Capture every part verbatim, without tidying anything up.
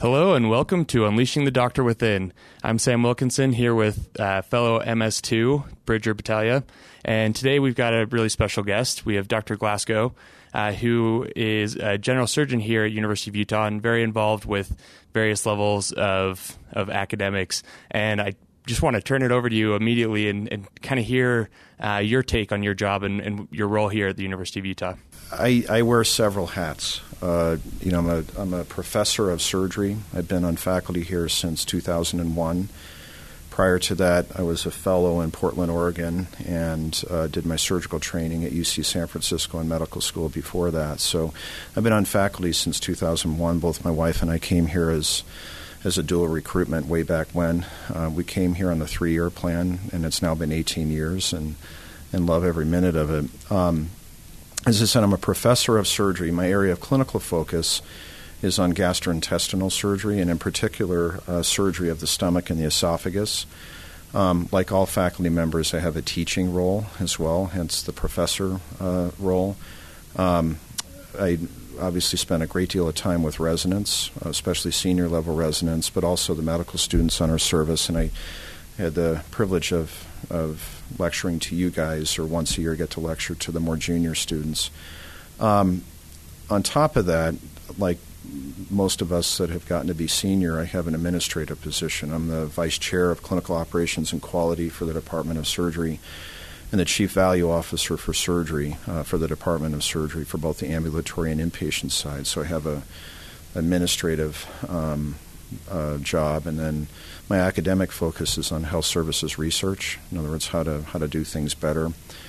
Hello and welcome to Unleashing the Doctor Within. I'm Sam Wilkinson here with uh, fellow M S two, Bridger Battaglia, and today we've got a really special guest. We have Doctor Glasgow, uh, who is a general surgeon here at University of Utah and very involved with various levels of, of academics. And I just want to turn it over to you immediately and, and kind of hear uh, your take on your job and, and your role here at the University of Utah. I, I wear several hats. Uh, you know, I'm a, I'm a professor of surgery. I've been on faculty here since two thousand one. Prior to that, I was a fellow in Portland, Oregon, and uh, did my surgical training at U C San Francisco and medical school before that. So I've been on faculty since two thousand one. Both my wife and I came here as as a dual recruitment way back when. Uh, we came here on the three-year plan, and it's now been eighteen years, and, and love every minute of it. Um, As I said, I'm a professor of surgery. My area of clinical focus is on gastrointestinal surgery, and in particular, uh, surgery of the stomach and the esophagus. Um, like all faculty members, I have a teaching role as well, hence the professor uh, role. Um, I obviously spent a great deal of time with residents, especially senior-level residents, but also the medical students on our service, and I had the privilege of of lecturing to you guys, or once a year get to lecture to the more junior students. Um, on top of that, like most of us that have gotten to be senior, I have an administrative position. I'm the vice chair of clinical operations and quality for the Department of Surgery and the chief value officer for surgery uh, for the Department of Surgery for both the ambulatory and inpatient side. So I have a administrative um, uh, job, and then my academic focus is on health services research. In other words, how to how to do things better.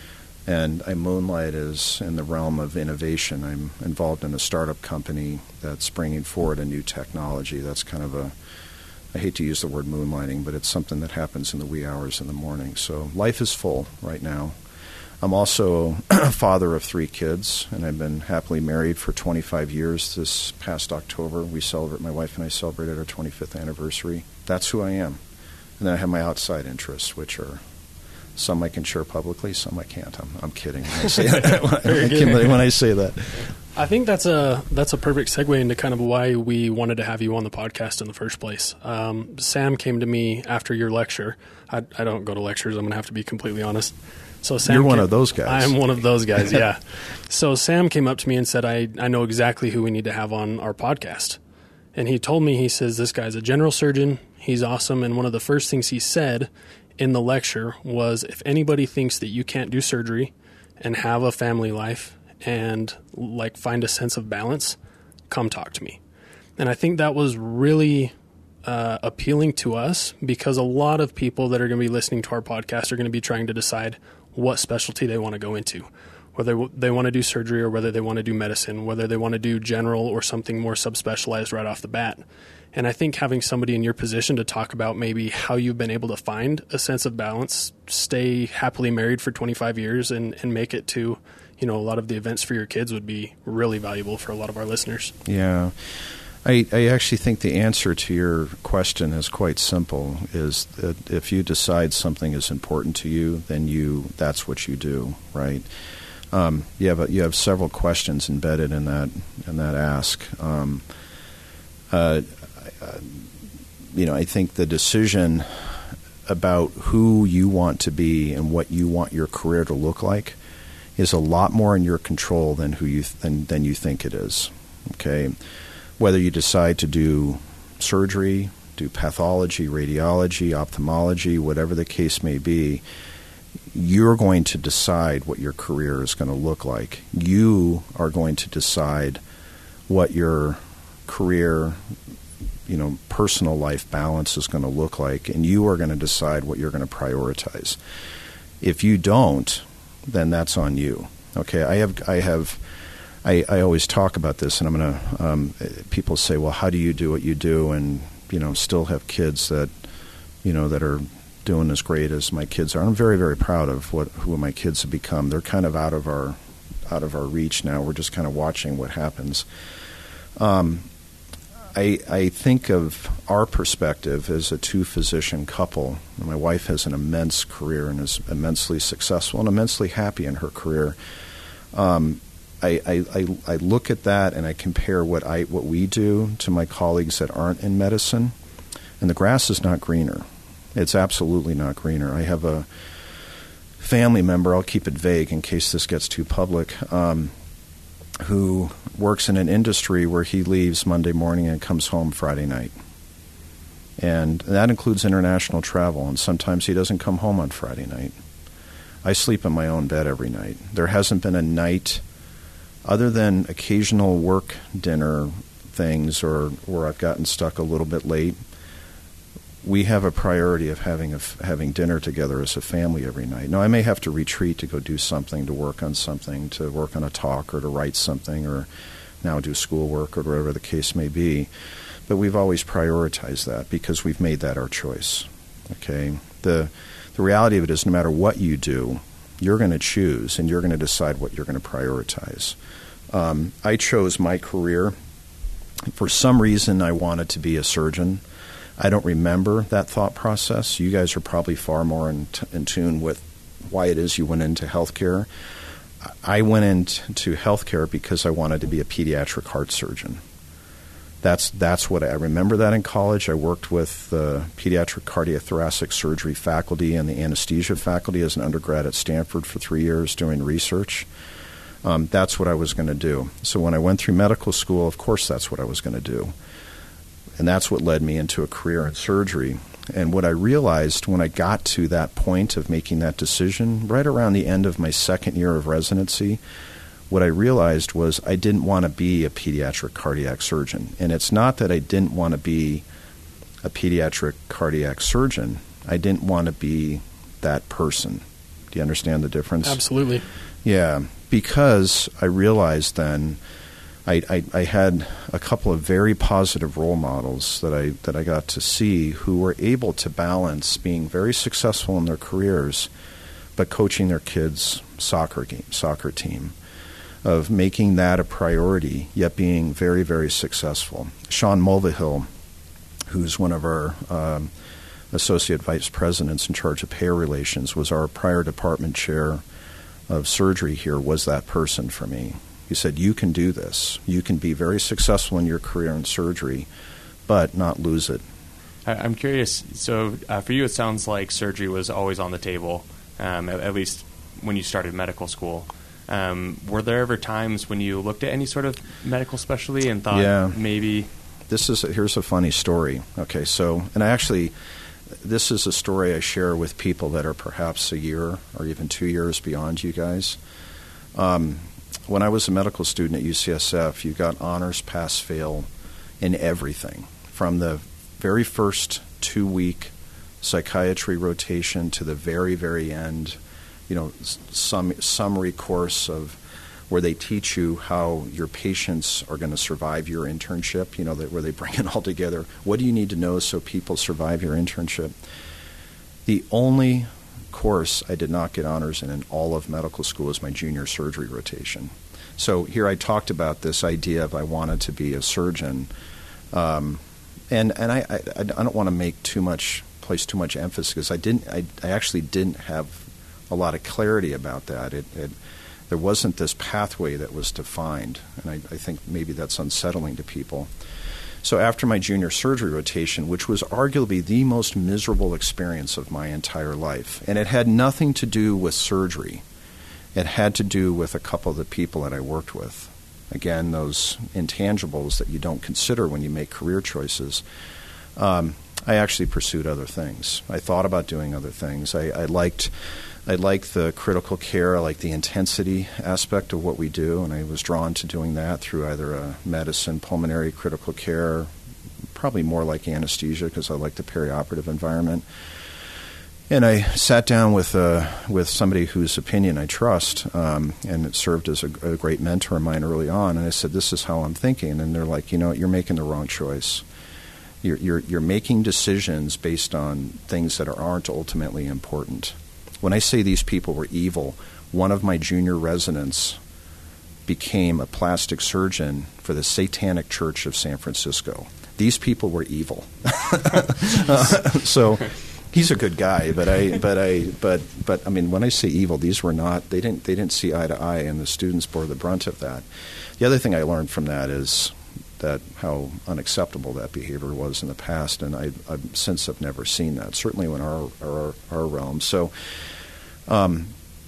And I moonlight as in the realm of innovation. I'm involved in a startup company that's bringing forward a new technology. That's kind of a, I hate to use the word moonlighting, but it's something that happens in the wee hours in the morning. So life is full right now. I'm also a father of three kids, and I've been happily married for twenty-five years. This past October, we celebrate, my wife and I celebrated our twenty-fifth anniversary. That's who I am. And then I have my outside interests, which are some I can share publicly, some I can't. I'm, I'm kidding when I say that. when, when I say that. I think that's a that's a perfect segue into kind of why we wanted to have you on the podcast in the first place. Um, Sam came to me after your lecture. I, I don't go to lectures. I'm going to have to be completely honest. So Sam You're one came, of those guys. I'm one of those guys, yeah. So Sam came up to me and said, I, I know exactly who we need to have on our podcast. And he told me, he says, this guy's a general surgeon. He's awesome. And one of the first things he said in the lecture was, if anybody thinks that you can't do surgery and have a family life and like find a sense of balance, come talk to me. And I think that was really uh, appealing to us, because a lot of people that are going to be listening to our podcast are going to be trying to decide what specialty they want to go into, whether they want to do surgery or whether they want to do medicine, whether they want to do general or something more subspecialized right off the bat. And I think having somebody in your position to talk about maybe how you've been able to find a sense of balance, stay happily married for twenty-five years, and, and make it to, you know, a lot of the events for your kids would be really valuable for a lot of our listeners. Yeah. I, I actually think the answer to your question is quite simple, is that if you decide something is important to you, then you that's what you do, right? Um, you have a, you have several questions embedded in that in that ask. Um, uh, uh, you know, I think the decision about who you want to be and what you want your career to look like is a lot more in your control than who you th- than, than you think it is. Okay. Whether you decide to do surgery, do pathology, radiology, ophthalmology, whatever the case may be, you're going to decide what your career is going to look like. You are going to decide what your career, you know, personal life balance is going to look like, and you are going to decide what you're going to prioritize. If you don't, then that's on you. Okay, I have I have I, I always talk about this, and I'm going to, um, people say, well, how do you do what you do and, you know, still have kids that, you know, that are doing as great as my kids are? I'm very, very proud of what who my kids have become. They're kind of out of our, out of our reach now. We're just kind of watching what happens. Um, I, I think of our perspective as a two-physician couple. My wife has an immense career and is immensely successful and immensely happy in her career. Um, I, I, I, I look at that and I compare what I what we do to my colleagues that aren't in medicine, and the grass is not greener. It's absolutely not greener. I have a family member, I'll keep it vague in case this gets too public, um, who works in an industry where he leaves Monday morning and comes home Friday night. And that includes international travel, and sometimes he doesn't come home on Friday night. I sleep in my own bed every night. There hasn't been a night, other than occasional work dinner things or where I've gotten stuck a little bit late, we have a priority of having a, having dinner together as a family every night. Now, I may have to retreat to go do something, to work on something, to work on a talk or to write something or now do schoolwork or whatever the case may be. But we've always prioritized that because we've made that our choice. Okay? The, the reality of it is no matter what you do, you're going to choose and you're going to decide what you're going to prioritize. Um, I chose my career. For some reason, I wanted to be a surgeon. I don't remember that thought process. You guys are probably far more in, t- in tune with why it is you went into healthcare. I went into healthcare because I wanted to be a pediatric heart surgeon. That's that's what I, I remember that in college. I worked with the pediatric cardiothoracic surgery faculty and the anesthesia faculty as an undergrad at Stanford for three years doing research. Um, that's what I was going to do. So when I went through medical school, of course that's what I was going to do. And that's what led me into a career in surgery. And what I realized when I got to that point of making that decision, right around the end of my second year of residency, what I realized was I didn't want to be a pediatric cardiac surgeon. And it's not that I didn't want to be a pediatric cardiac surgeon. I didn't want to be that person. Do you understand the difference? Absolutely. Yeah, because I realized then I, I, I had a couple of very positive role models that I that I got to see who were able to balance being very successful in their careers, but coaching their kids' soccer game, soccer team, of making that a priority, yet being very, very successful. Sean Mulvihill, who's one of our um, associate vice presidents in charge of payer relations, was our prior department chair of surgery here, was that person for me. He said, you can do this. You can be very successful in your career in surgery, but not lose it. I'm curious, so uh, for you it sounds like surgery was always on the table, um, at, at least when you started medical school. Um, were there ever times when you looked at any sort of medical specialty and thought yeah. maybe... This is, here's a funny story. Okay, so, and I actually, this is a story I share with people that are perhaps a year or even two years beyond you guys. Um, when I was a medical student at U C S F, you got honors, pass, fail in everything, from the very first two-week psychiatry rotation to the very, very end, you know, some summary course of where they teach you how your patients are going to survive your internship, you know, that where they bring it all together. What do you need to know so people survive your internship? The only course I did not get honors in in all of medical school is my junior surgery rotation. So here I talked about this idea of I wanted to be a surgeon, um, and and I, I I don't want to make too much place too much emphasis because I didn't I, I actually didn't have a lot of clarity about that. It, it there wasn't this pathway that was defined, and I, I think maybe that's unsettling to people. So after my junior surgery rotation, which was arguably the most miserable experience of my entire life, and it had nothing to do with surgery. It had to do with a couple of the people that I worked with. Again, those intangibles that you don't consider when you make career choices. Um, I actually pursued other things. I thought about doing other things. I, I liked I liked the critical care. I liked the intensity aspect of what we do, and I was drawn to doing that through either a medicine, pulmonary, critical care, probably more like anesthesia because I like the perioperative environment. And I sat down with uh, with somebody whose opinion I trust, um, and it served as a, a great mentor of mine early on. And I said, "This is how I'm thinking." And they're like, "You know, you're making the wrong choice. You're you're, you're making decisions based on things that aren't ultimately important." When I say these people were evil, one of my junior residents became a plastic surgeon for the Satanic Church of San Francisco. These people were evil. uh, so. he's a good guy, but I, but I, but but I mean, when I say evil, these were not. They didn't. They didn't see eye to eye, and the students bore the brunt of that. The other thing I learned from that is that how unacceptable that behavior was in the past, and I, I since have never seen that. Certainly in our our, our realm. So, um,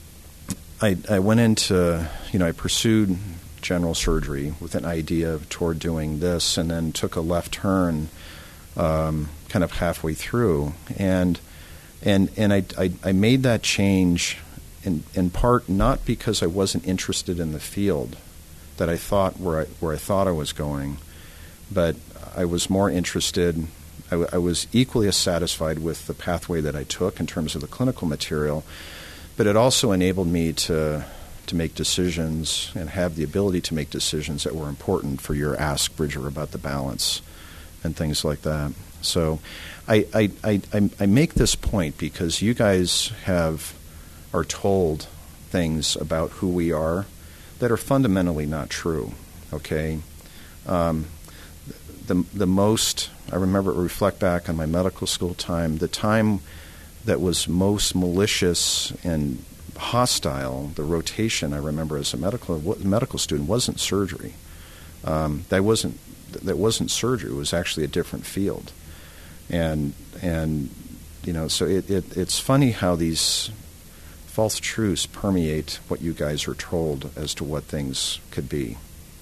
I I went into you know I pursued general surgery with an idea toward doing this, and then took a left turn, um, kind of halfway through, and and and I, I I made that change in in part not because I wasn't interested in the field that I thought where I where I thought I was going, but I was more interested. I, w- I was equally as satisfied with the pathway that I took in terms of the clinical material, but it also enabled me to. to make decisions and have the ability to make decisions that were important for your ask, Bridger, about the balance and things like that. So I, I, I, I make this point because you guys have are told things about who we are that are fundamentally not true, okay? Um, the, the most, I remember, reflect back on my medical school time, the time that was most malicious and hostile, the rotation I remember as a medical medical student wasn't surgery. Um, that wasn't that wasn't surgery. It was actually a different field, and and you know so it, it it's funny how these false truths permeate what you guys are told as to what things could be.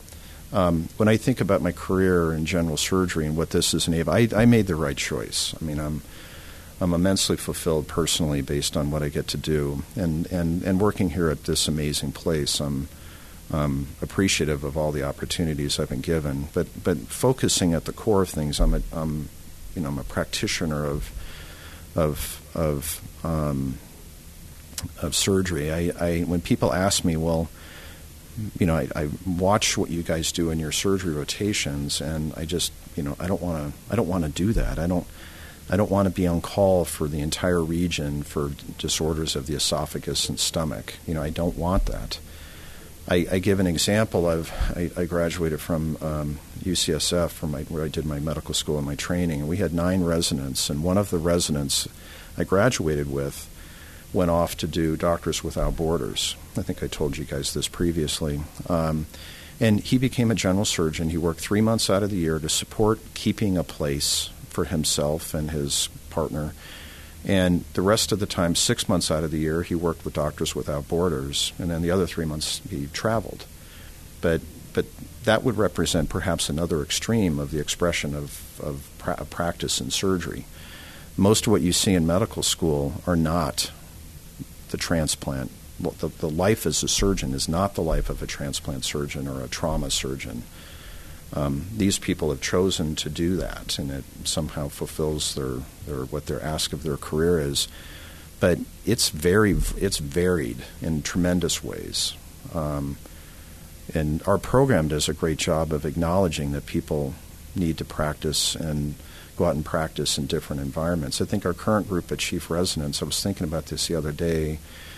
Um, when I think about my career in general surgery and what this has enabled, I, I made the right choice. I mean, I'm. I'm immensely fulfilled personally based on what I get to do, and, and, and working here at this amazing place. I'm um, appreciative of all the opportunities I've been given, but but focusing at the core of things, I'm a I'm, you know I'm a practitioner of of of um, of surgery. I, I when people ask me, well, you know, I, I watch what you guys do in your surgery rotations, and I just you know I don't want to I don't want to do that. I don't. I don't want to be on call for the entire region for disorders of the esophagus and stomach. You know, I don't want that. I, I give an example of I, I graduated from um, U C S F, from my, where I did my medical school and my training, and we had nine residents, and one of the residents I graduated with went off to do Doctors Without Borders. I think I told you guys this previously. Um, and he became a general surgeon. He worked three months out of the year to support keeping a place for himself and his partner. And the rest of the time, six months out of the year, he worked with Doctors Without Borders, and then the other three months he traveled. But but that would represent perhaps another extreme of the expression of, of pra- practice in surgery. Most of what you see in medical school are not the transplant. Well, the, the life as a surgeon is not the life of a transplant surgeon or a trauma surgeon. Um, these people have chosen to do that, and it somehow fulfills their, their what their ask of their career is. But it's very it's varied in tremendous ways, um, and our program does a great job of acknowledging that people need to practice and go out and practice in different environments. I think our current group at Chief Residents, I was thinking about this the other day.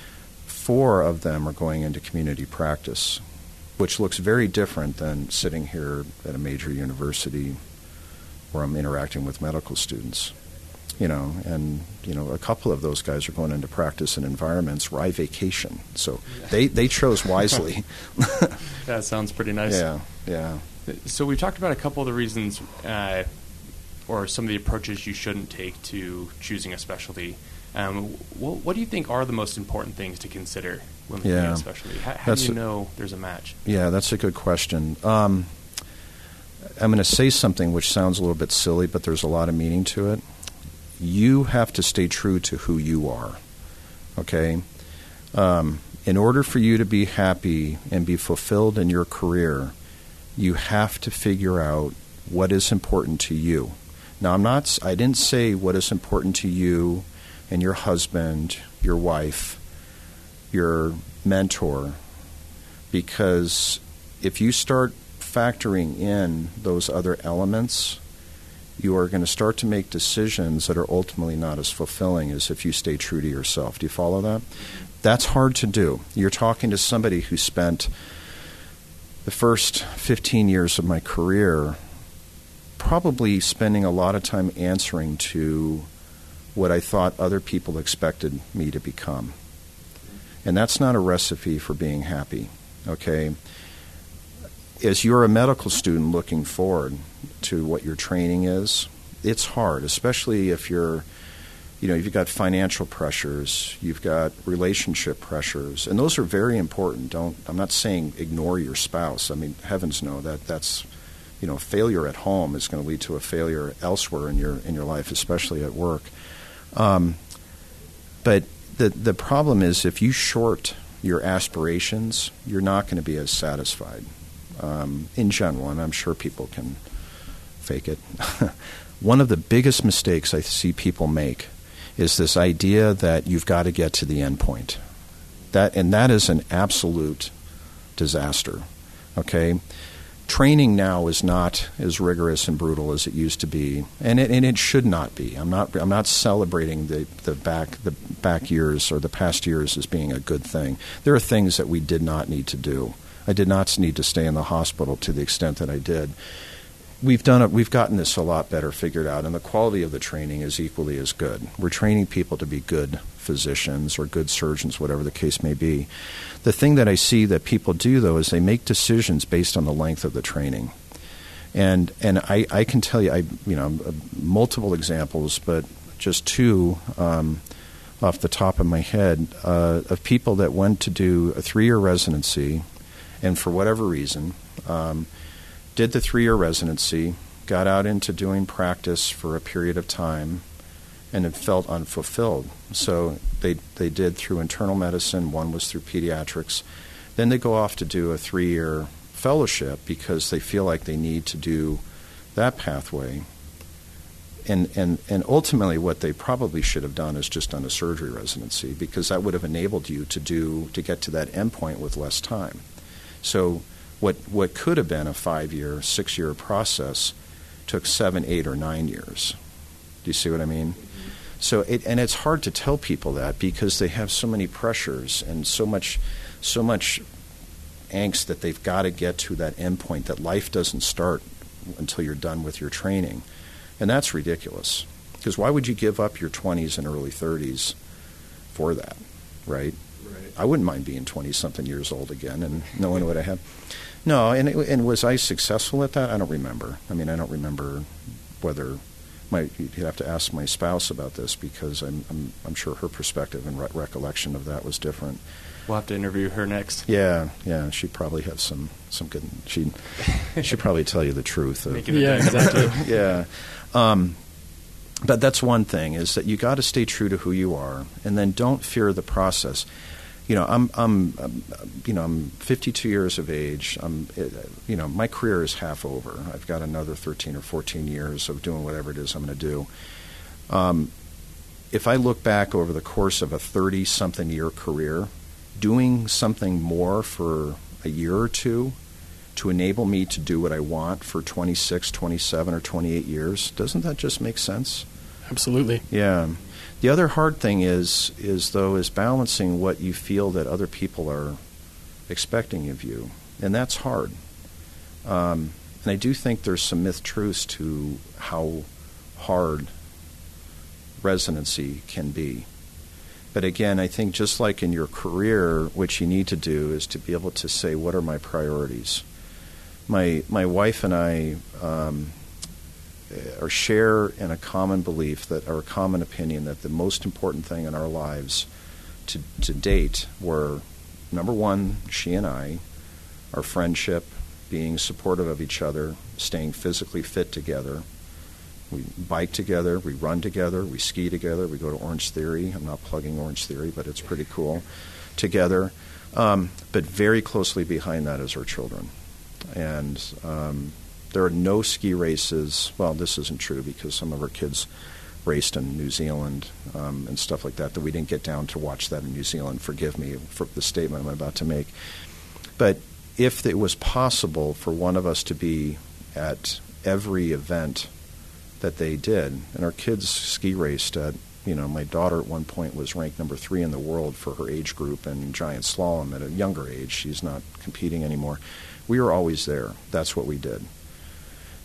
Four of them are going into community practice, which looks very different than sitting here at a major university where I'm interacting with medical students. You know, and, you know, a couple of those guys are going into practice in environments where I vacation. So they, they chose wisely. That sounds pretty nice. Yeah, yeah. So we've talked about a couple of the reasons uh, or some of the approaches you shouldn't take to choosing a specialty. Um, what, what do you think are the most important things to consider when looking yeah. at a specialty? How, how do you know there's a match? Yeah, that's a good question. Um, I'm going to say something which sounds a little bit silly, but there's a lot of meaning to it. You have to stay true to who you are, okay? Um, in order for you to be happy and be fulfilled in your career, you have to figure out what is important to you. Now, I'm not, I didn't say what is important to you and your husband, your wife, your mentor, because if you start factoring in those other elements, you are going to start to make decisions that are ultimately not as fulfilling as if you stay true to yourself. Do you follow that? That's hard to do. You're talking to somebody who spent the first fifteen years of my career probably spending a lot of time answering to what I thought other people expected me to become. And that's not a recipe for being happy, okay? As you're a medical student looking forward to what your training is, it's hard, especially if you're, you know, you've got financial pressures, you've got relationship pressures, and those are very important. Don't, I'm not saying ignore your spouse. I mean, heavens no, that that's, you know, failure at home is going to lead to a failure elsewhere in your in your life, especially at work. Um, but the the problem is if you short your aspirations, you're not going to be as satisfied. Um, in general, and I'm sure people can fake it. One of the biggest mistakes I see people make is this idea that you've got to get to the end point. That, and that is an absolute disaster. Okay? Training now is not as rigorous and brutal as it used to be, and it, and it should not be. I'm not I'm not celebrating the, the back the back years or the past years as being a good thing. There are things that we did not need to do. I did not need to stay in the hospital to the extent that I did. We've done it. We've gotten this a lot better figured out, and the quality of the training is equally as good. We're training people to be good physicians or good surgeons, whatever the case may be. The thing that I see that people do, though, is they make decisions based on the length of the training. And and I, I can tell you, I you know, multiple examples, but just two um, off the top of my head uh, of people that went to do a three-year residency. And for whatever reason, um, did the three-year residency, got out into doing practice for a period of time, and it felt unfulfilled. So they they did through internal medicine, one was through pediatrics. Then they go off to do a three-year fellowship because they feel like they need to do that pathway. And, and, and ultimately what they probably should have done is just done a surgery residency, because that would have enabled you to do to get to that endpoint with less time. So what what could have been a five-year, six-year process took seven, eight, or nine years. Do you see what I mean? Mm-hmm. So it, and it's hard to tell people that because they have so many pressures and so much so much angst that they've got to get to that endpoint, that life doesn't start until you're done with your training. And that's ridiculous. Because why would you give up your twenties and early thirties for that, right? I wouldn't mind being twenty-something years old again and knowing what I have. No, and it, and was I successful at that? I don't remember. I mean, I don't remember whether my you'd have to ask my spouse about this because I'm I'm, I'm sure her perspective and re- recollection of that was different. We'll have to interview her next. Yeah, yeah, she'd probably have some some good. She'd she'd probably tell you the truth. Of, yeah, exactly. yeah. Um, but that's one thing is that you got to stay true to who you are, and then don't fear the process. You know, I'm, I'm, um, you know, I'm fifty-two years of age. I'm, you know, my career is half over. I've got another thirteen or fourteen years of doing whatever it is I'm going to do. Um, if I look back over the course of a thirty-something year career, doing something more for a year or two to enable me to do what I want for twenty-six, twenty-seven, or twenty-eight years, doesn't that just make sense? Absolutely. Yeah. The other hard thing is, is though, is balancing what you feel that other people are expecting of you, and that's hard. Um, and I do think there's some myth truths to how hard residency can be. But again, I think just like in your career, what you need to do is to be able to say, what are my priorities? My my wife and I um, or share in a common belief that, or a common opinion that the most important thing in our lives to to date were, number one, she and I, our friendship, being supportive of each other, staying physically fit together. We bike together, we run together, we ski together, we go to Orange Theory. I'm not plugging Orange Theory, but it's pretty cool. Together. Um, but very closely behind that is our children. And um, there are no ski races. Well, this isn't true because some of our kids raced in New Zealand um, and stuff like that, that we didn't get down to watch that in New Zealand. Forgive me for the statement I'm about to make. But if it was possible for one of us to be at every event that they did, and our kids ski raced at, you know, my daughter at one point was ranked number three in the world for her age group in giant slalom at a younger age. She's not competing anymore. We were always there. That's what we did.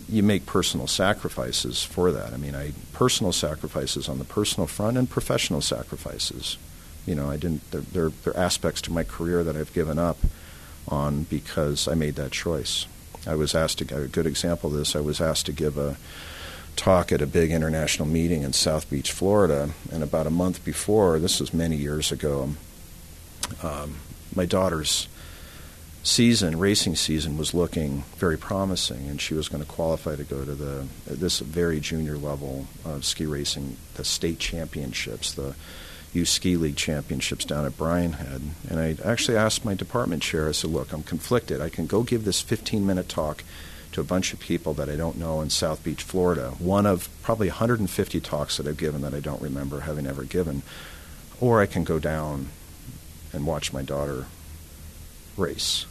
you make personal sacrifices for that. I mean, I personal sacrifices on the personal front and professional sacrifices. You know, I didn't. There, there, there are aspects to my career that I've given up on because I made that choice. I was asked to. A good example of this. I was asked to give a talk at a big international meeting in South Beach, Florida, and about a month before, this was many years ago, um, my daughter's season, racing season, was looking very promising, and she was going to qualify to go to the this very junior level of ski racing, the state championships, the U Ski League championships down at Bryan Head. And I actually asked my department chair, I said, look, I'm conflicted. I can go give this fifteen-minute talk to a bunch of people that I don't know in South Beach, Florida, one of probably one hundred fifty talks that I've given that I don't remember having ever given, or I can go down and watch my daughter race.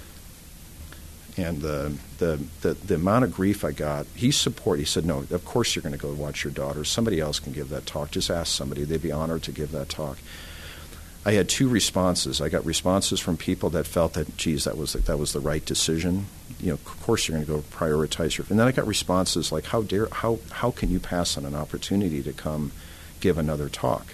And the the, the, the amount of grief I got, he support. He said, no, of course you're going to go watch your daughter. Somebody else can give that talk. Just ask somebody. They'd be honored to give that talk. I had two responses. I got responses from people that felt that, geez, that was the, that was the right decision. You know, of course you're going to go prioritize your. And then I got responses like, how dare, how how can you pass on an opportunity to come give another talk?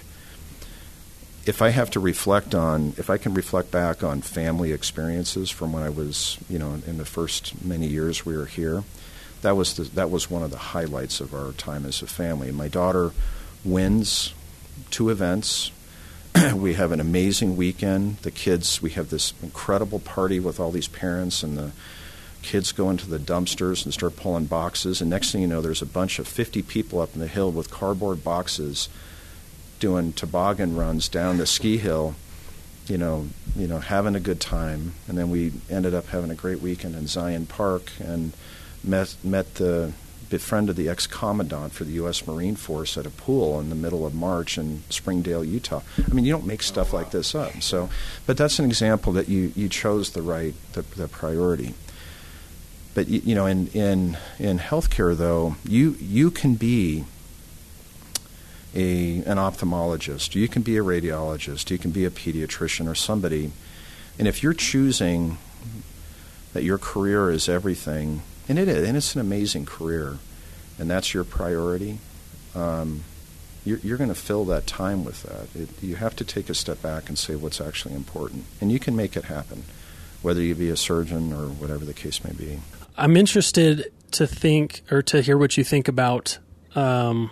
If I have to reflect on, if I can reflect back on family experiences from when I was, you know, in the first many years we were here, that was the, that was one of the highlights of our time as a family. My daughter wins two events. We have an amazing weekend. The kids, we have this incredible party with all these parents, and the kids go into the dumpsters and start pulling boxes. And next thing you know, there's a bunch of fifty people up in the hill with cardboard boxes doing toboggan runs down the ski hill, you know, you know, having a good time. And then we ended up having a great weekend in Zion Park and met met the befriended the ex-commandant for the U S Marine Force at a pool in the middle of March in Springdale, Utah. I mean, you don't make stuff like this up. So, but that's an example that you, you chose the right the, the priority. But you, you know, in in in healthcare though, you you can be a an ophthalmologist, you can be a radiologist, you can be a pediatrician or somebody, and if you're choosing that your career is everything. And it is, and it's an amazing career, and that's your priority. Um, you're you're going to fill that time with that. It, you have to take a step back and say what's actually important, and you can make it happen, whether you be a surgeon or whatever the case may be. I'm interested to think or to hear what you think about um,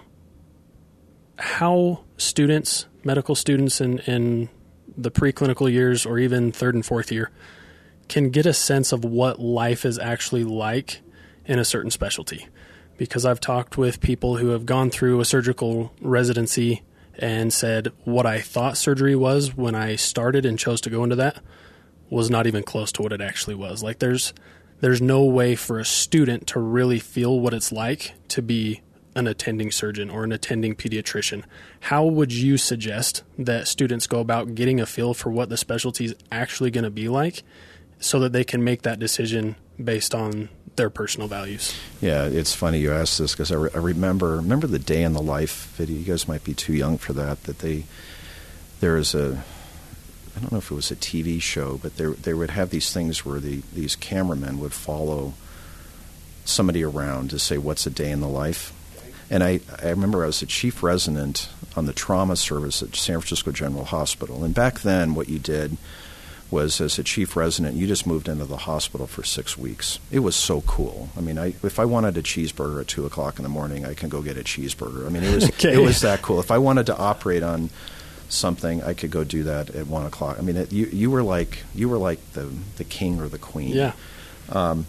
how students, medical students in, in the preclinical years or even third and fourth year, can get a sense of what life is actually like in a certain specialty. Because I've talked with people who have gone through a surgical residency and said what I thought surgery was when I started and chose to go into that was not even close to what it actually was. Like there's there's no way for a student to really feel what it's like to be an attending surgeon or an attending pediatrician. How would you suggest that students go about getting a feel for what the specialty is actually going to be like, so that they can make that decision based on their personal values? Yeah, it's funny you asked this because I, re- I remember remember the Day in the Life video. You guys might be too young for that. That they there is a I don't know if it was a T V show, but they they would have these things where the these cameramen would follow somebody around to say what's a day in the life. And I, I remember I was a chief resident on the trauma service at San Francisco General Hospital. And back then, what you did was, as a chief resident, you just moved into the hospital for six weeks. It was so cool. I mean, I, if I wanted a cheeseburger at two o'clock in the morning, I can go get a cheeseburger. I mean, it was okay. It was that cool. If I wanted to operate on something, I could go do that at one o'clock. I mean, it, you you were like you were like the the king or the queen. Yeah. Um,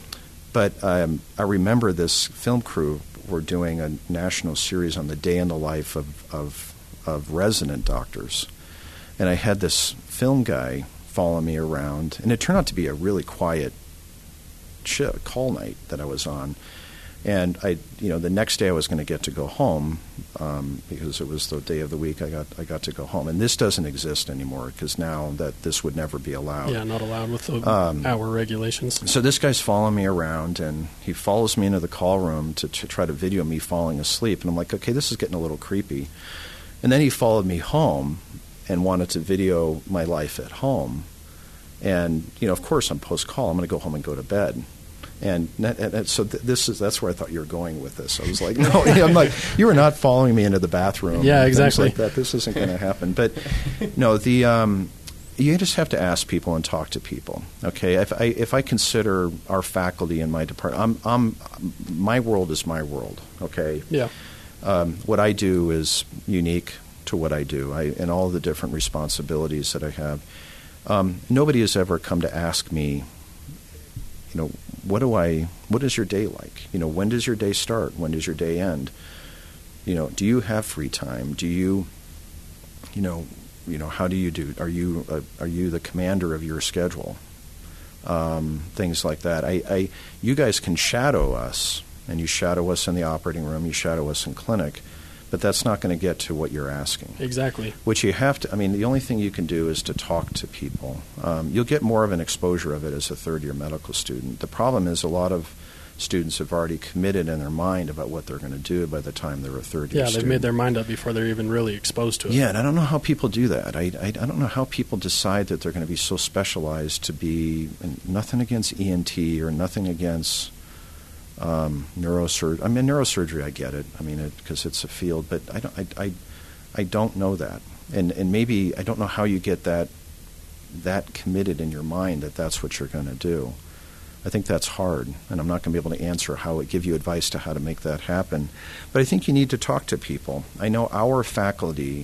but um, I remember this film crew were doing a national series on the day in the life of of, of resident doctors, and I had this film guy follow me around, and it turned out to be a really quiet ch- call night that I was on. And I, you know, the next day I was going to get to go home um, because it was the day of the week I got I got to go home. And this doesn't exist anymore because now that this would never be allowed. Yeah, not allowed with the um, hour regulations. So this guy's following me around, and he follows me into the call room to, to try to video me falling asleep. And I'm like, okay, this is getting a little creepy. And then he followed me home and wanted to video my life at home. And, you know, of course, I'm post-call. I'm going to go home and go to bed. And, and, and so th- this is that's where I thought you were going with this. I was like, no, I'm like, you were not following me into the bathroom. Yeah, exactly. Like that. This isn't going to happen. But no, the um, you just have to ask people and talk to people. Okay, if I if I consider our faculty in my department, I'm, I'm my world is my world. Okay. Yeah. Um, what I do is unique to what I do, I, and all the different responsibilities that I have. Um, nobody has ever come to ask me, you know, what do I, what is your day like? You know, when does your day start? When does your day end? You know, do you have free time? Do you, you know, you know, how do you do? Are you uh, are you the commander of your schedule? Um, things like that. I, I, you guys can shadow us, and you shadow us in the operating room. You shadow us in clinic. But that's not going to get to what you're asking. Exactly. Which you have to, I mean, the only thing you can do is to talk to people. Um, you'll get more of an exposure of it as a third-year medical student. The problem is a lot of students have already committed in their mind about what they're going to do by the time they're a third-year yeah, student. they've made their mind up before they're even really exposed to it. Yeah, and I don't know how people do that. I, I, I don't know how people decide that they're going to be so specialized to be, and nothing against E N T or nothing against... Um, neurosurgery. I mean, neurosurgery. I get it. I mean, because it, it's a field, but I don't. I, I, I don't know that, and and maybe I don't know how you get that that committed in your mind that that's what you're going to do. I think that's hard, and I'm not going to be able to answer how it give you advice to how to make that happen. But I think you need to talk to people. I know our faculty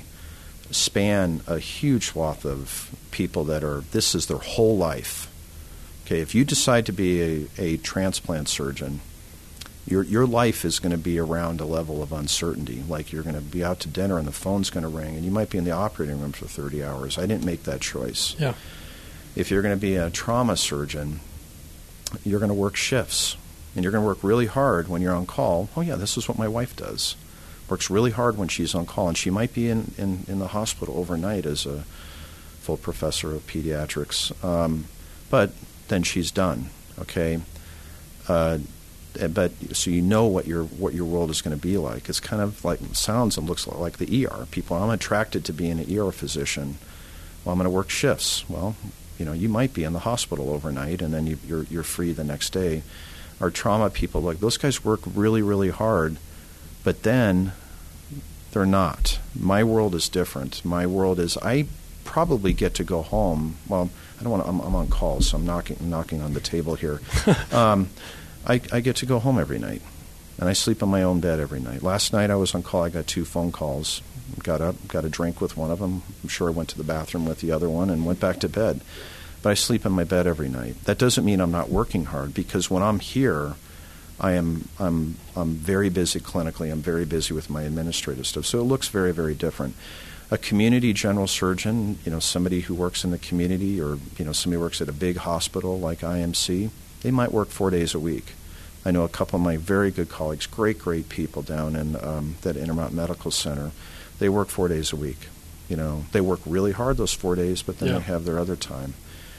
span a huge swath of people that are. This is their whole life. Okay, if you decide to be a, a transplant surgeon. Your your life is going to be around a level of uncertainty. Like you're going to be out to dinner and the phone's going to ring, and you might be in the operating room for thirty hours. I didn't make that choice. Yeah. If you're going to be a trauma surgeon, you're going to work shifts, and you're going to work really hard when you're on call. Oh yeah, this is what my wife does. Works really hard when she's on call, and she might be in, in, in the hospital overnight as a full professor of pediatrics. Um, but then she's done. Okay. Uh, But so you know what your what your world is going to be like. It's kind of like sounds and looks like the E R. People, I'm attracted to being an E R physician. Well, I'm going to work shifts. Well, you know, you might be in the hospital overnight, and then you, you're you're free the next day. Our trauma people, like those guys, work really really hard, but then they're not. My world is different. My world is I probably get to go home. Well, I don't want to. I'm, I'm on call, so I'm knocking knocking on the table here. Um, I, I get to go home every night, and I sleep in my own bed every night. Last night I was on call. I got two phone calls. Got up, got a drink with one of them. I'm sure I went to the bathroom with the other one and went back to bed. But I sleep in my bed every night. That doesn't mean I'm not working hard, because when I'm here, I am I'm I'm very busy clinically. I'm very busy with my administrative stuff. So it looks very very different. A community general surgeon, you know, somebody who works in the community, or you know, somebody who works at a big hospital like I M C. They might work four days a week. I know a couple of my very good colleagues, great, great people down in um, that Intermountain Medical Center. They work four days a week. You know, they work really hard those four days, but then yeah. they have their other time.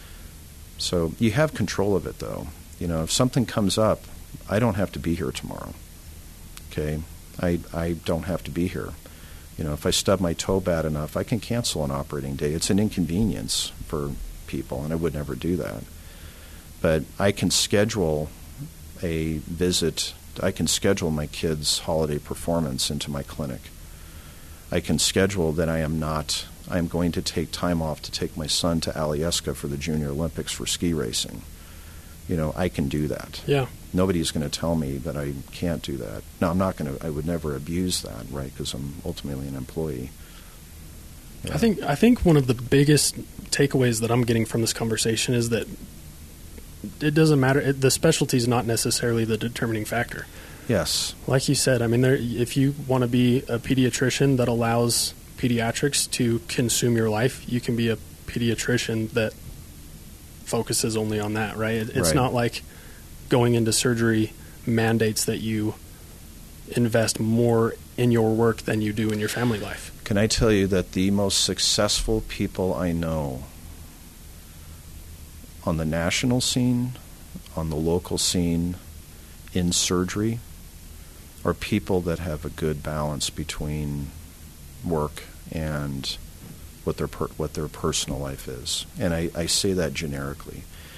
So you have control of it, though. You know, if something comes up, I don't have to be here tomorrow. Okay, I I don't have to be here. You know, if I stub my toe bad enough, I can cancel an operating day. It's an inconvenience for people, and I would never do that. But I can schedule a visit. I can schedule my kids' holiday performance into my clinic. I can schedule that I am not, I am going to take time off to take my son to Alyeska for the Junior Olympics for ski racing. You know, I can do that. Yeah. Nobody's going to tell me that I can't do that. No, I'm not going to, I would never abuse that, right, because I'm ultimately an employee. Yeah. I think I think one of the biggest takeaways that I'm getting from this conversation is that it doesn't matter. It, the specialty is not necessarily the determining factor. Yes. Like you said, I mean, there, if you want to be a pediatrician that allows pediatrics to consume your life, you can be a pediatrician that focuses only on that, right? It, it's right. not like going into surgery mandates that you invest more in your work than you do in your family life. Can I tell you that the most successful people I know on the national scene, on the local scene, in surgery, are people that have a good balance between work and what their per, what their personal life is. And I, I say that generically.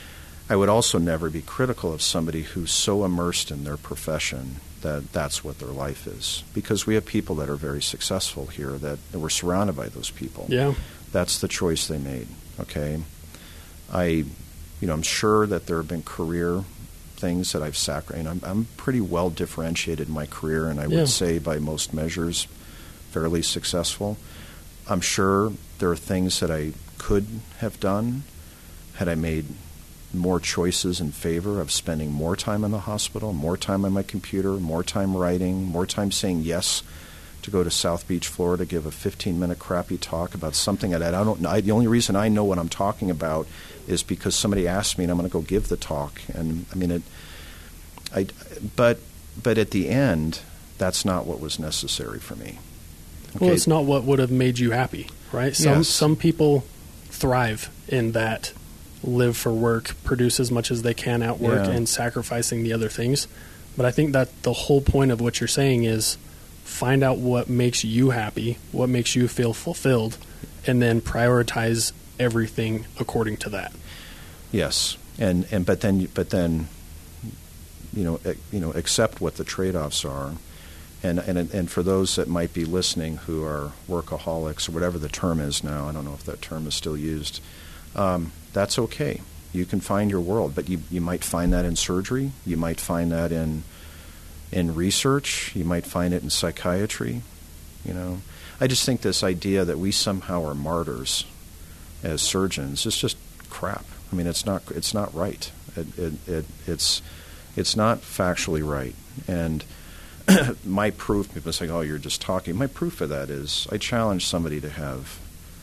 I would also never be critical of somebody who's so immersed in their profession that that's what their life is. Because we have people that are very successful here that, that we're surrounded by those people. Yeah. That's the choice they made, okay? I, you know, I'm sure that there have been career things that I've sacrificed. I'm, I'm pretty well differentiated in my career, and I yeah. would say by most measures fairly successful. I'm sure there are things that I could have done had I made more choices in favor of spending more time in the hospital, more time on my computer, more time writing, more time saying yes to go to South Beach, Florida, give a fifteen-minute crappy talk about something that I don't know. I, the only reason I know what I'm talking about is because somebody asked me, and I'm going to go give the talk. And I mean, it. I, but but at the end, that's not what was necessary for me. Okay. Well, it's not what would have made you happy, right? Some Yes. some people thrive in that, live for work, produce as much as they can at work, Yeah. and sacrificing the other things. But I think that the whole point of what you're saying is find out what makes you happy, what makes you feel fulfilled, and then prioritize everything according to that. Yes, and and but then but then, you know, e- you know, accept what the trade-offs are, and and and for those that might be listening who are workaholics or whatever the term is now, I don't know if that term is still used. Um, that's okay. You can find your world, but you you might find that in surgery. You might find that in in research. You might find it in psychiatry. You know, I just think this idea that we somehow are martyrs as surgeons is just crap. I mean, it's not it's not right. It, it, it it's it's not factually right. And my proof, people say, "Oh, you're just talking." My proof of that is I challenge somebody to have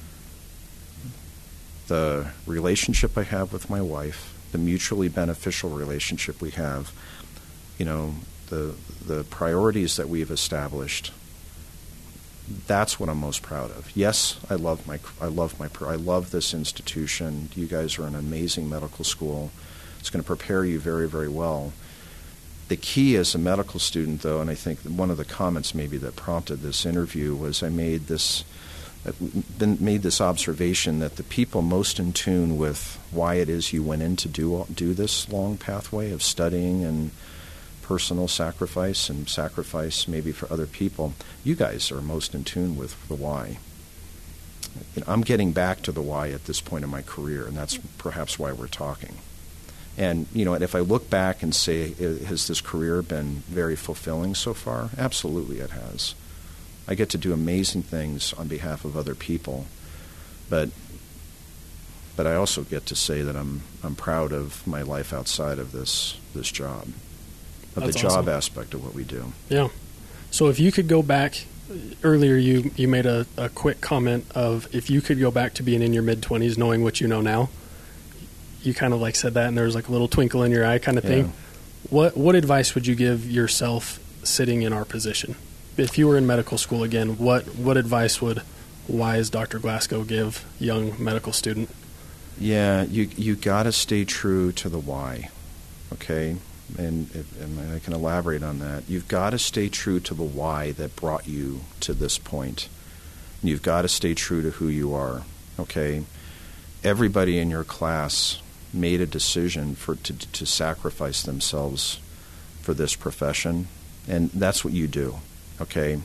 the relationship I have with my wife, the mutually beneficial relationship we have, you know, the the priorities that we've established. That's what I'm most proud of. Yes, I love my I love my I love this institution. You guys are an amazing medical school. It's going to prepare you very, very well. The key as a medical student, though, and I think one of the comments maybe that prompted this interview was I made this been made this observation that the people most in tune with why it is you went in to do do this long pathway of studying and personal sacrifice and sacrifice maybe for other people, you guys are most in tune with the why. You know, I'm getting back to the why at this point in my career, and that's perhaps why we're talking. And, you know, and if I look back and say, has this career been very fulfilling so far? Absolutely it has. I get to do amazing things on behalf of other people, but but I also get to say that I'm I'm proud of my life outside of this this job, of That's the job awesome. aspect of what we do. Yeah. So if you could go back, earlier you, you made a, a quick comment of if you could go back to being in your mid-twenties knowing what you know now, you kind of like said that and there was like a little twinkle in your eye kind of Yeah. thing. What what advice would you give yourself sitting in our position? If you were in medical school again, what, what advice would wise Doctor Glasgow give young medical student? Yeah, you you got to stay true to the why, okay? And, if, and I can elaborate on that. You've got to stay true to the why that brought you to this point. You've got to stay true to who you are, okay? Everybody in your class made a decision for to, to sacrifice themselves for this profession, and that's what you do, okay?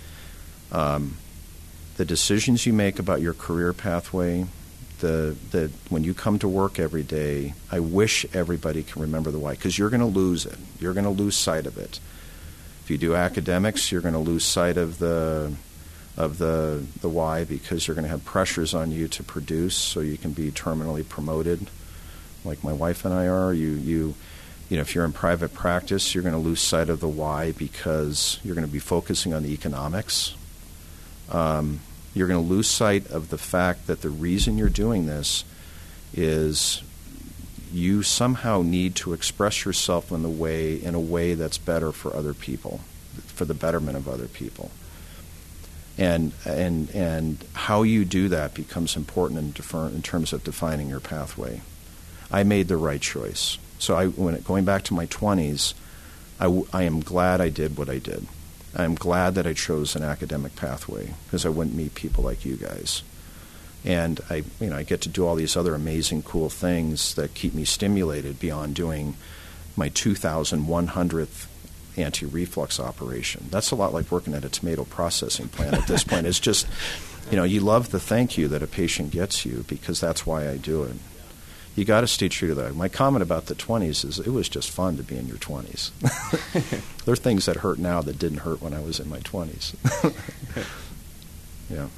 Um, the decisions you make about your career pathway, the the when you come to work every day, I wish everybody can remember the why, because you're going to lose it. You're going to lose sight of it. If you do academics, you're going to lose sight of the of the the why, because you're going to have pressures on you to produce so you can be terminally promoted, like my wife and I are. You you you know, if you're in private practice, you're going to lose sight of the why because you're going to be focusing on the economics. Um, you're going to lose sight of the fact that the reason you're doing this is you somehow need to express yourself in the way in a way that's better for other people, for the betterment of other people. And and and how you do that becomes important in, defer, in terms of defining your pathway. I made the right choice. So I, when it, going back to my twenties, I, w- I am glad I did what I did. I'm glad that I chose an academic pathway because I wouldn't meet people like you guys. And I, you know, I get to do all these other amazing, cool things that keep me stimulated beyond doing my two thousand one hundredth anti-reflux operation. That's a lot like working at a tomato processing plant at this point. It's just, you know, you love the thank you that a patient gets you because that's why I do it. You got to stay true to that. My comment about the twenties is it was just fun to be in your twenties. There are things that hurt now that didn't hurt when I was in my twenties. Yeah.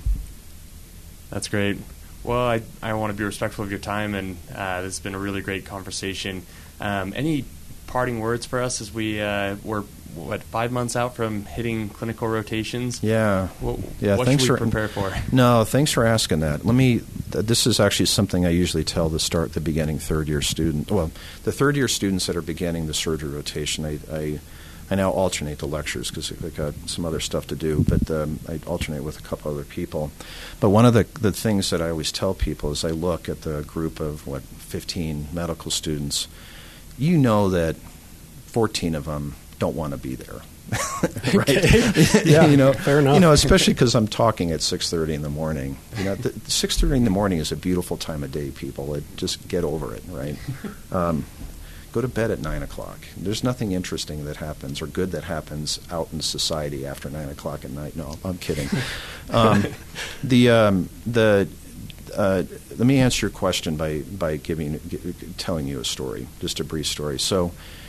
That's great. Well, I, I want to be respectful of your time, and uh, this has been a really great conversation. Um, any parting words for us as we uh, we're what five months out from hitting clinical rotations? Yeah, what, yeah. What thanks should we for, prepare for? No, thanks for asking that. Let me. Th- this is actually something I usually tell the start the beginning third year student. Well, the third year students that are beginning the surgery rotation. I I, I now alternate the lectures because I've got some other stuff to do, but um, I alternate with a couple other people. But one of the the things that I always tell people is I look at the group of what fifteen medical students. You know that fourteen of them don't want to be there, right? Yeah, you know, fair enough. You know, especially because I'm talking at six thirty in the morning. You know, six thirty in the morning is a beautiful time of day. People, it, just get over it, right? Um, go to bed at nine o'clock. There's nothing interesting that happens or good that happens out in society after nine o'clock at night. No, I'm kidding. Um, the um, the Uh, let me answer your question by by giving g- telling you a story, just a brief story. So,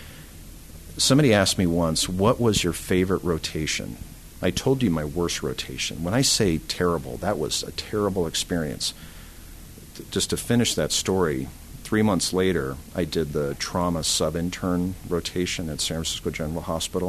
somebody asked me once, "What was your favorite rotation?" I told you my worst rotation. When I say terrible, that was a terrible experience. Th- just to finish that story, three months later, I did the trauma sub-intern rotation at San Francisco General Hospital.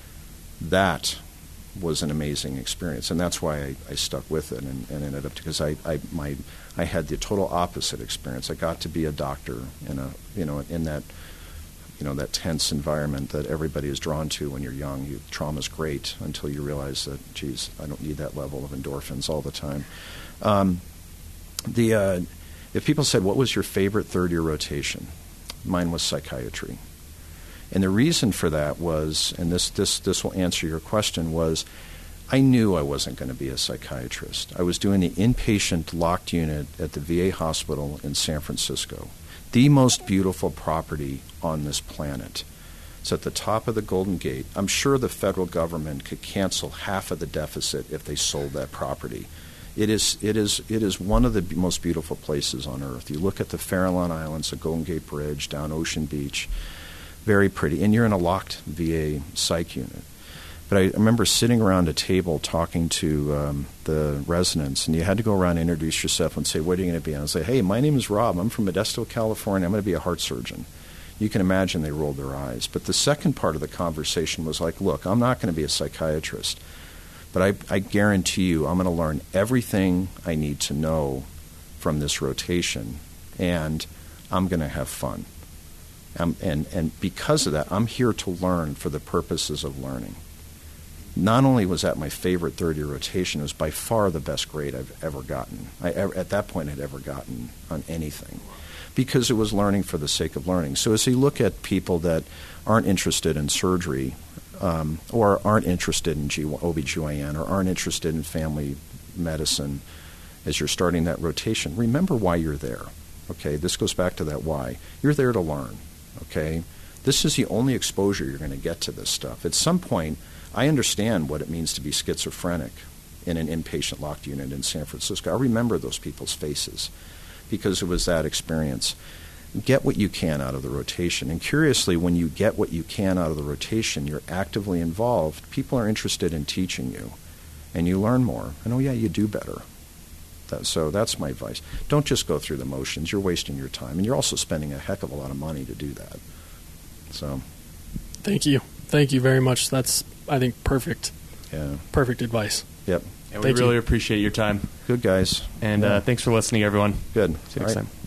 That was an amazing experience, and that's why I, I stuck with it and, and ended up because I, I my I had the total opposite experience. I got to be a doctor in a you know in that you know that tense environment that everybody is drawn to when you're young. You, trauma's great until you realize that, geez, I don't need that level of endorphins all the time. Um, the uh, if people said, "What was your favorite third year rotation?" Mine was psychiatry. And the reason for that was, and this, this, this will answer your question, was I knew I wasn't going to be a psychiatrist. I was doing the inpatient locked unit at the V A hospital in San Francisco, the most beautiful property on this planet. It's at the top of the Golden Gate. I'm sure the federal government could cancel half of the deficit if they sold that property. It is, it is, it is one of the b- most beautiful places on earth. You look at the Farallon Islands, the Golden Gate Bridge, down Ocean Beach. Very pretty. And you're in a locked V A psych unit. But I remember sitting around a table talking to um, the residents, and you had to go around and introduce yourself and say, what are you going to be? And I was like, hey, my name is Rob. I'm from Modesto, California. I'm going to be a heart surgeon. You can imagine they rolled their eyes. But the second part of the conversation was like, look, I'm not going to be a psychiatrist, but I, I guarantee you I'm going to learn everything I need to know from this rotation, and I'm going to have fun. Um, and, and because of that, I'm here to learn for the purposes of learning. Not only was that my favorite third-year rotation, it was by far the best grade I've ever gotten. I ever, at that point, had ever gotten on anything, because it was learning for the sake of learning. So as you look at people that aren't interested in surgery um, or aren't interested in G- O B G Y N or aren't interested in family medicine, as you're starting that rotation, remember why you're there. Okay, this goes back to that why. You're there to learn. Okay, this is the only exposure you're going to get to this stuff. At some point, I understand what it means to be schizophrenic in an inpatient locked unit in San Francisco. I remember those people's faces because it was that experience. Get what you can out of the rotation. And curiously, when you get what you can out of the rotation, you're actively involved. People are interested in teaching you, and you learn more. And oh, yeah, you do better. That, so that's my advice. Don't just go through the motions. You're wasting your time. And you're also spending a heck of a lot of money to do that. So, thank you. Thank you very much. That's, I think, perfect. Yeah. Perfect advice. Yep. And we Thank really you. appreciate your time. Good, guys. And Yeah. uh, thanks for listening, everyone. Good. See you All next right. time.